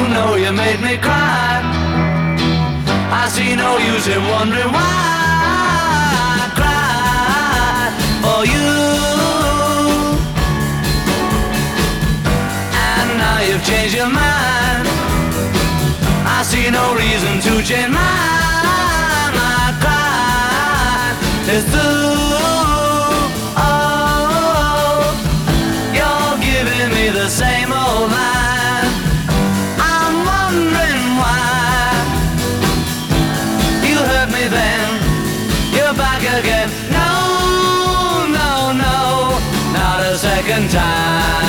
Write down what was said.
know you made me cry. I see no use in wondering why I cried for you. And now you've changed your mind. I see no reason to change mine. I cried, it's through. Oh, you're giving me the same old line. I'm wondering why you hurt me then, you're back again. No, no, no, not a second time.